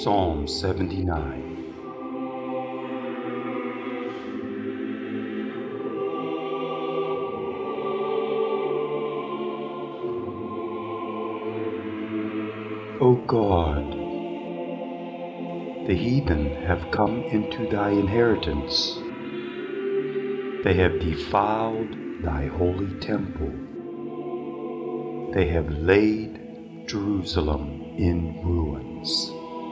Psalm 79. O God, the heathen have come into thy inheritance. They have defiled thy holy temple. They have laid Jerusalem in ruins.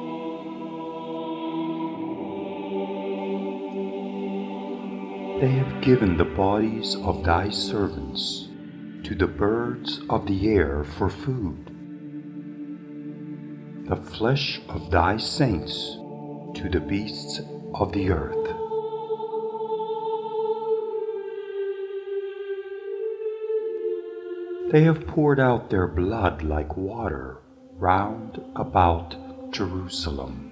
They have given the bodies of thy servants to the birds of the air for food, the flesh of thy saints to the beasts of the earth. They have poured out their blood like water round about Jerusalem,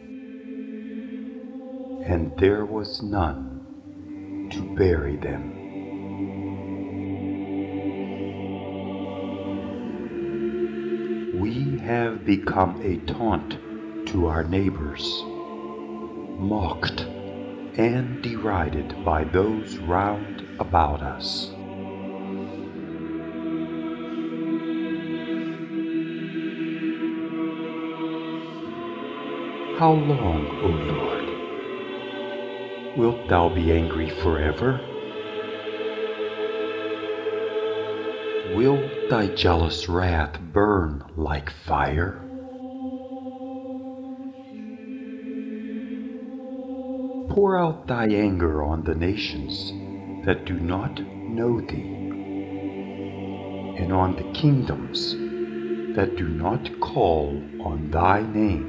and there was none to bury them. We have become a taunt to our neighbors, mocked and derided by those round about us. How long, O Lord? Wilt thou be angry forever? Will thy jealous wrath burn like fire? Pour out thy anger on the nations that do not know thee, and on the kingdoms that do not call on thy name.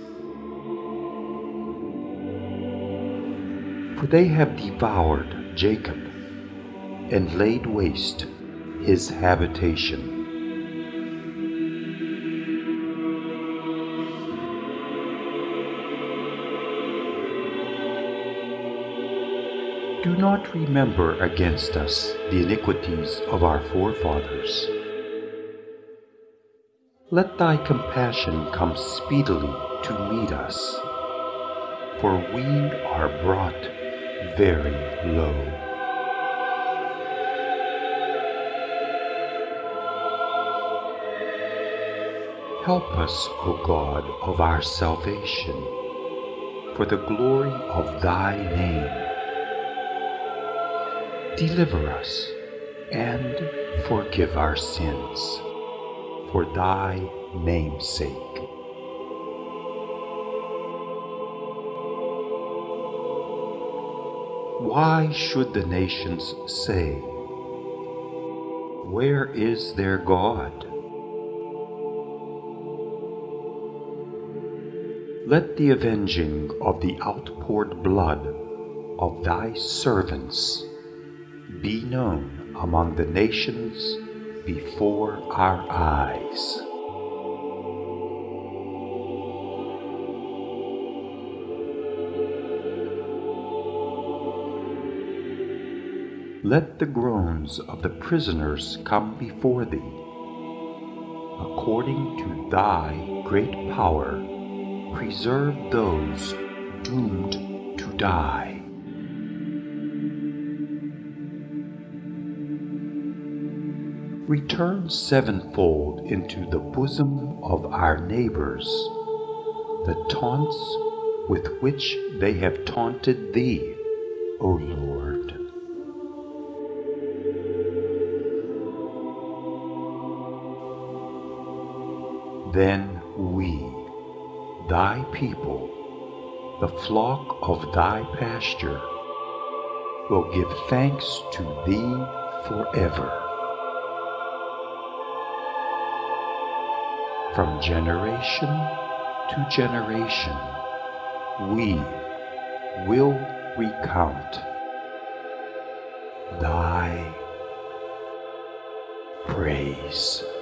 For they have devoured Jacob and laid waste his habitation. Do not remember against us the iniquities of our forefathers. Let thy compassion come speedily to meet us, for we are brought very low. Help us, O God of our salvation, for the glory of thy name. Deliver us and forgive our sins, for thy name's sake. Why should the nations say, "Where is their God?" Let the avenging of the outpoured blood of thy servants be known among the nations before our eyes. Let the groans of the prisoners come before thee. According to thy great power, preserve those doomed to die. Return sevenfold into the bosom of our neighbors the taunts with which they have taunted thee, O Lord. Then we, thy people, the flock of thy pasture, will give thanks to thee forever. From generation to generation, we will recount thy praise.